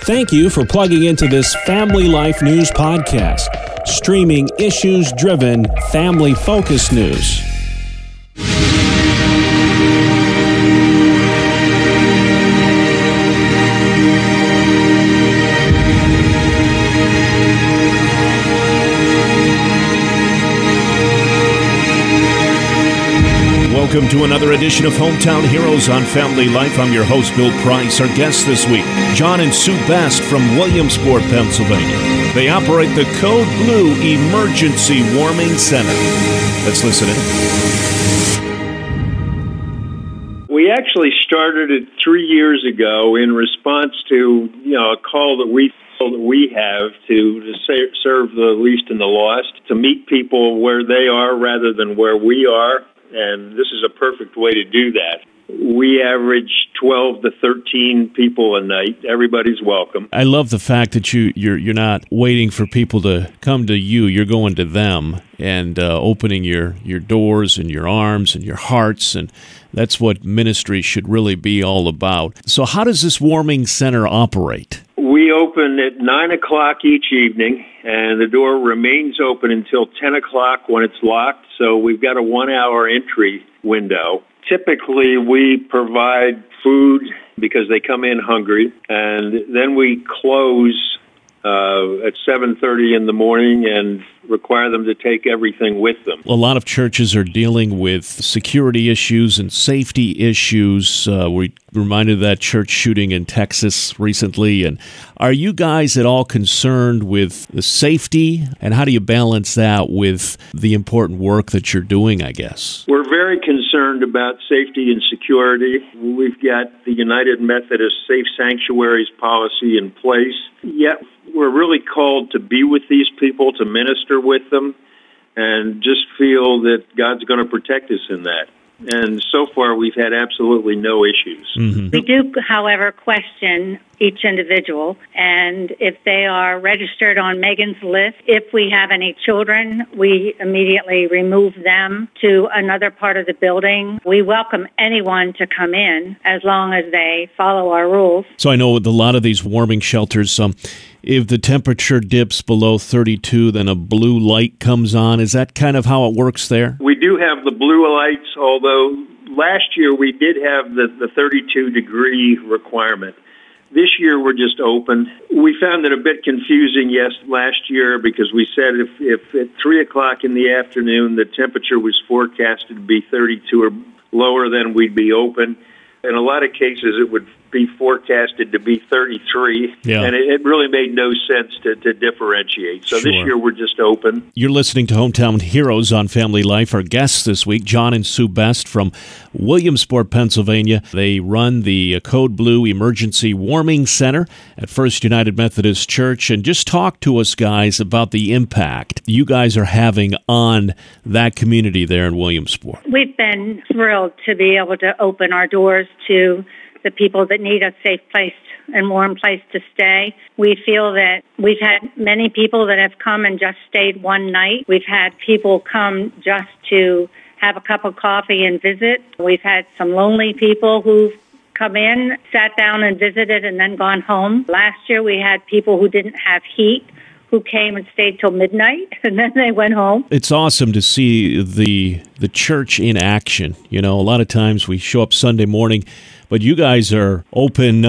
Thank you for plugging into this Family Life News podcast, streaming issues-driven, family-focused news. Welcome to another edition of Hometown Heroes on Family Life. I'm your host, Bill Price. Our guests this week, John and Sue Best from Williamsport, Pennsylvania. They operate the Code Blue Emergency Warming Center. Let's listen in. We actually started it 3 years ago in response to a call that we have to serve the least and the lost, to meet people where they are rather than where we are. And this is a perfect way to do that. We average 12 to 13 people a night. Everybody's welcome. I love the fact that you're not waiting for people to come to you. You're going to them and opening your doors and your arms and your hearts, and that's what ministry should really be all about. So how does this warming center operate? We open at 9 o'clock each evening, and the door remains open until 10 o'clock when it's locked, so we've got a 1-hour entry window. Typically, we provide food because they come in hungry, and then we close at 7:30 in the morning and require them to take everything with them. A lot of churches are dealing with security issues and safety issues. We reminded of that church shooting in Texas recently. And are you guys at all concerned with the safety, and how do you balance that with the important work that you're doing, I guess? We're very concerned about safety and security. We've got the United Methodist Safe Sanctuaries policy in place. Yet we're really called to be with these people, to minister with them, and just feel that God's going to protect us in that. And so far, we've had absolutely no issues. Mm-hmm. We do, however, question each individual, and if they are registered on Megan's list, if we have any children, we immediately remove them to another part of the building. We welcome anyone to come in as long as they follow our rules. So I know with a lot of these warming shelters, if the temperature dips below 32, then a blue light comes on. Is that kind of how it works there? We do have the blue lights, although last year we did have the 32-degree requirement. This year we're just open. We found it a bit confusing, last year, because we said if at 3 o'clock in the afternoon the temperature was forecasted to be 32 or lower, then we'd be open. In a lot of cases, it would be forecasted to be 33, and it really made no sense to differentiate. So This year, we're just open. You're listening to Hometown Heroes on Family Life. Our guests this week, John and Sue Best from Williamsport, Pennsylvania. They run the Code Blue Emergency Warming Center at First United Methodist Church. And just talk to us, guys, about the impact you guys are having on that community there in Williamsport. We've been thrilled to be able to open our doors to the people that need a safe place and warm place to stay. We feel that we've had many people that have come and just stayed one night. We've had people come just to have a cup of coffee and visit. We've had some lonely people who've come in, sat down and visited, and then gone home. Last year we had people who didn't have heat who came and stayed till midnight, and then they went home. It's awesome to see the church in action. A lot of times we show up Sunday morning, but you guys are open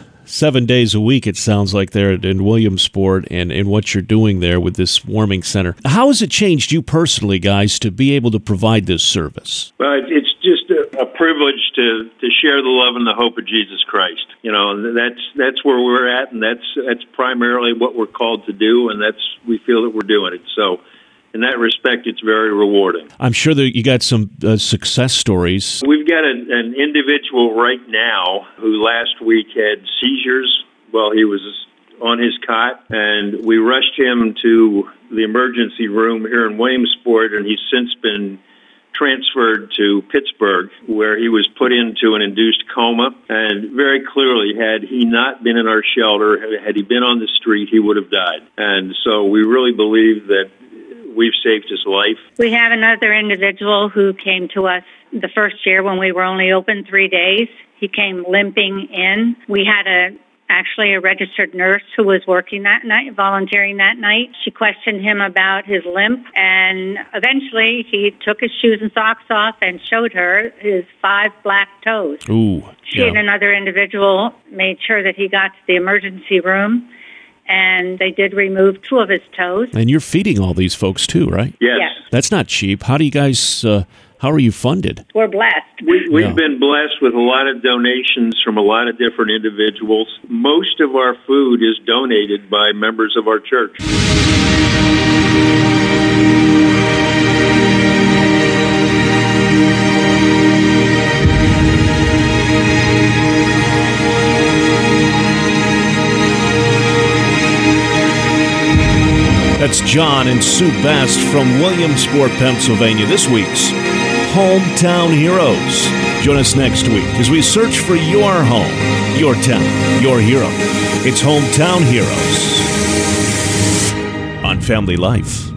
7 days a week, it sounds like, there in Williamsport, and what you're doing there with this warming center. How has it changed you personally, guys, to be able to provide this service? Well, it's just a privilege to share the love and the hope of Jesus Christ. That's where we're at, and that's primarily what we're called to do, and we feel that we're doing it. So in that respect, it's very rewarding. I'm sure that you got some success stories. We've got an individual right now who last week had seizures while he was on his cot, and we rushed him to the emergency room here in Williamsport, and he's since been transferred to Pittsburgh, where he was put into an induced coma. And very clearly, had he not been in our shelter, had he been on the street, he would have died. And so we really believe that we've saved his life. We have another individual who came to us the first year when we were only open 3 days. He came limping in. We had an actually a registered nurse who was working that night, volunteering that night. She questioned him about his limp, and eventually he took his shoes and socks off and showed her his 5 black toes. Ooh. She and another individual made sure that he got to the emergency room, and they did remove 2 of his toes. And you're feeding all these folks too, right? Yes. That's not cheap. How do you guys, how are you funded? We're blessed. We've been blessed with a lot of donations from a lot of different individuals. Most of our food is donated by members of our church. That's John and Sue Best from Williamsport, Pennsylvania. This week's Hometown Heroes. Join us next week as we search for your home, your town, your hero. It's Hometown Heroes on Family Life.